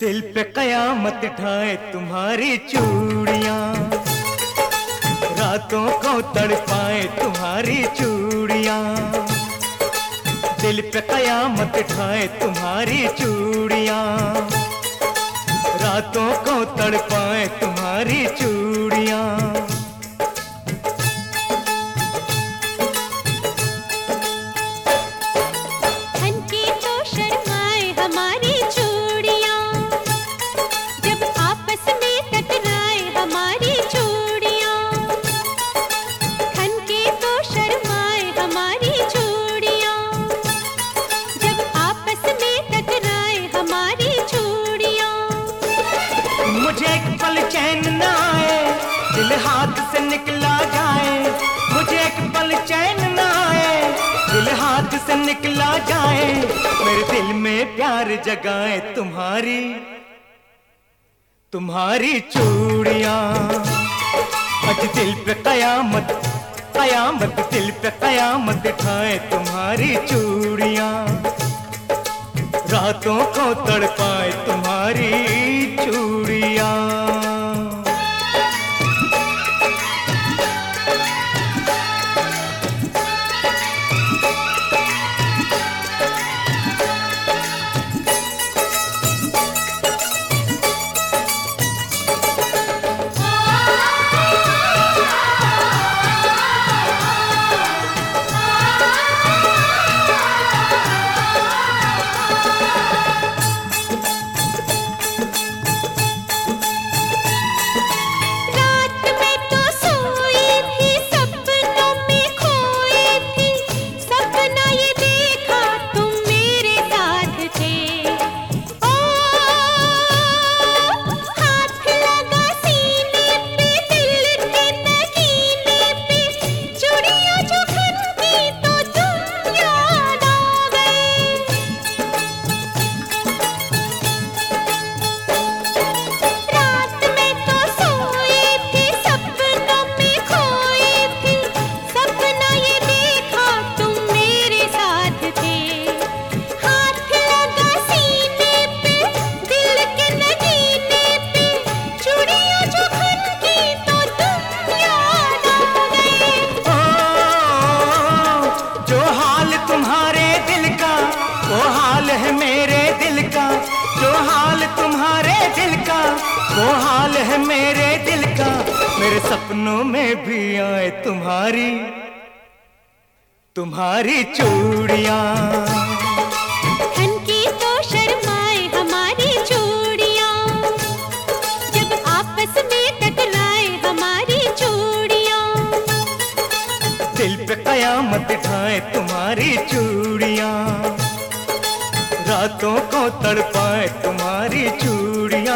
दिल पे कयामत ढाए तुम्हारी चूड़ियां, रातों को तड़पाए तुम्हारी चूड़ियां। दिल पे कयामत ढाए तुम्हारी चूड़ियां, रातों को तड़पाए तुम्हारी चूड़ियां। मुझे एक पल चैन न आए, दिल हाथ से निकला जाए। मुझे एक पल चैन न आए, दिल हाथ से निकला जाए। मेरे दिल में प्यार जगाए तुम्हारी तुम्हारी चूड़ियां। आज दिल पे कयामत कयामत, दिल पे कयामत ढाए तुम्हारी चूड़ियां, रातों को तड़पाए तुम्हारी चूड़ियां। वो हाल है मेरे दिल का, जो हाल तुम्हारे दिल का, वो हाल है मेरे दिल का। मेरे सपनों में भी आए तुम्हारी तुम्हारी चूड़ियां। खनकी तो शर्माए हमारी चूड़ियां, जब आपस में टकराए हमारी चूड़ियां। दिल पे कयामत ढाए तुम्हारी चूड़ियां, रातों को तड़पाए तुम्हारी चूड़ियां।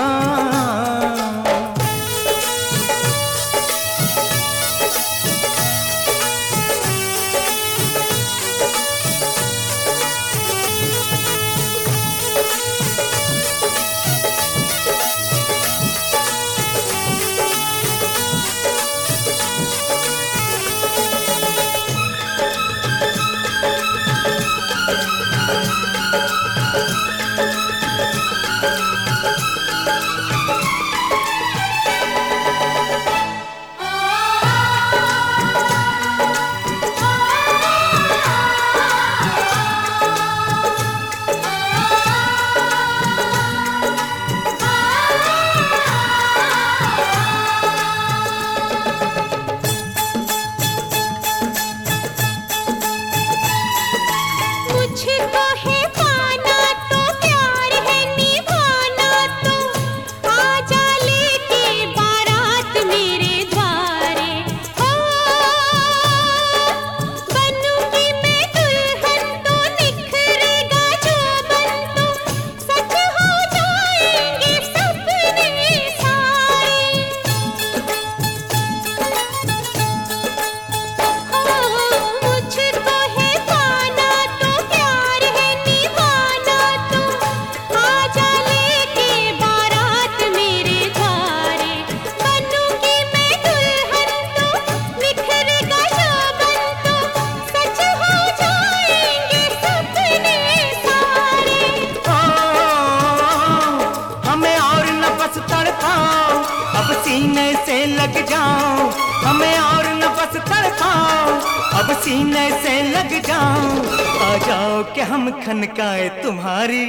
से लग जाओ, हमें और न बस तड़पाओ, अब सीने से लग जाओ, आ जाओ कि हम खनकाए तुम्हारी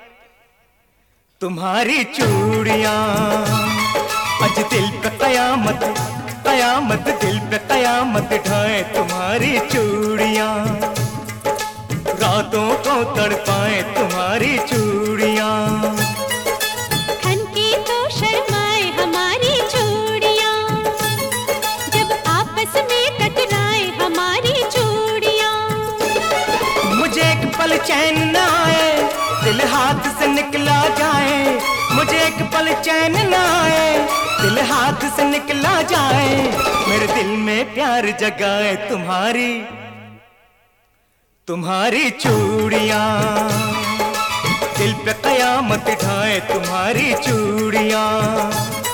तुम्हारी चूड़ियां। आज दिल पे कयामत कयामत, दिल पे कयामत ढाए तुम्हारी चूड़ियां, रातों को तड़पाए तुम्हारी चूड़ियां। खनके तो शर्माए हमारी चूड़ियां, जब आपस में टकराए हमारी चूड़ियां। मुझे एक पल चैन न आए, दिल हाथ से निकला जाए, मुझे एक पल चैन न आए, दिल हाथ से निकला जाए, मेरे दिल में प्यार जगाए तुम्हारी तुम्हारी चूड़ियां, दिल पे कयामत ढाए तुम्हारी चूड़ियां।